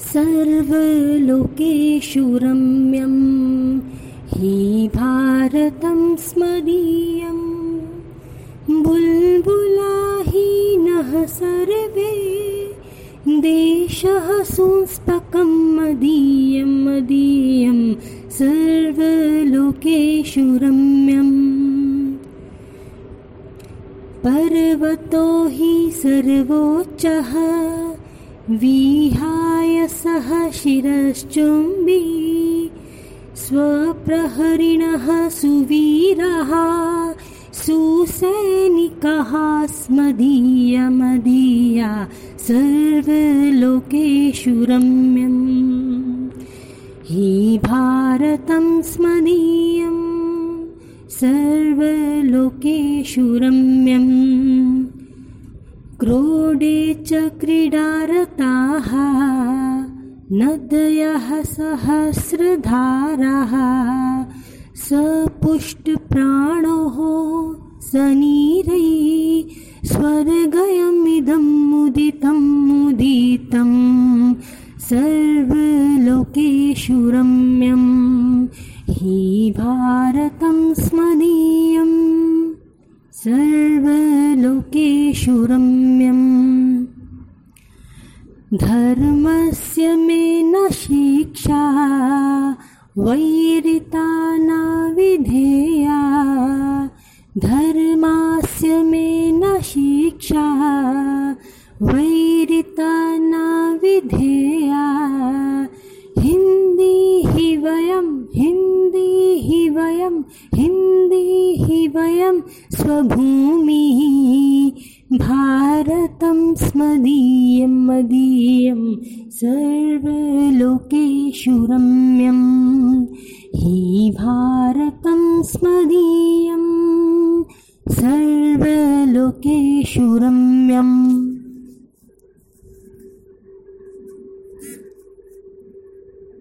सर्वलोकेषु रम्यं हि भारतं स्मदीयम् बुल्बुलाहीनः सर्वे देशः सुंस्पकं मदीयं मदीयं सर्वलोकेषु रम्यम् पर्वतो हि सर्वोच्चः विहाय सह शिरश्चुम्बी स्वप्रहरिणः सुवीरः सुसैनिकः स्मदीया मदीया सर्वलोकेषु रम्यम् हि भारतं स्मदीयम् सर्वलोकेषु रम्यम् क्रोडे च क्रीडारताः नद्यः सहस्रधाराः सपुष्टप्राणोः सनीरै स्वर्गयमिदं मुदितं सर्वलोकेषु रम्यम् हि भारतं स्मदीयम् सर्वलोकेषु रम्यम् धर्मस्य मे न शिक्षा वैरिता न विधेया धर्मस्य मे न शिक्षा वैरिता न विधेया हिंदी हि वयं स्वभूमिः भारतं स्मदीयं मदीयं सर्वलोकेषु रम्यम् हि भारतं स्मदीयं सर्वलोकेषु रम्यम्।